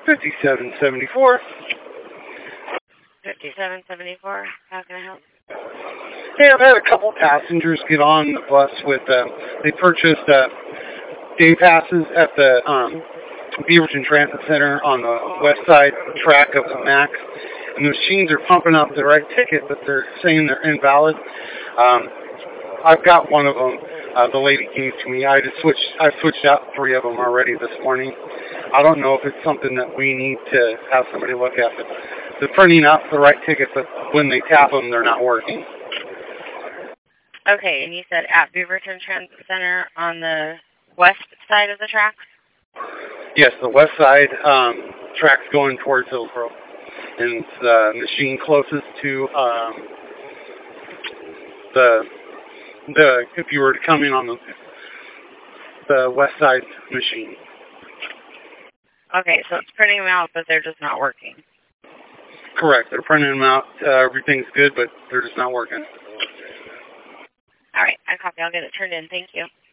5774. 5774. How can I help? Hey, I've had a couple passengers get on the bus with, they purchased day passes at the Beaverton Transit Center on the west side track of the MAX. And the machines are pumping up the right ticket, but they're saying they're invalid. I've got one of them. The lady gave to me. I've switched out 3 of them already this morning. I don't know if it's something that we need to have somebody look at. But they're printing out the right ticket, but when they tap them, they're not working. Okay, and you said at Beaverton Transit Center on the west side of the tracks? Yes, the west side tracks going towards Hillsborough. And it's the machine closest to if you were to come in on the west side machine. Okay, so it's printing them out, but they're just not working. Correct. They're printing them out. Everything's good, but they're just not working. All right, I copy. I'll get it turned in. Thank you.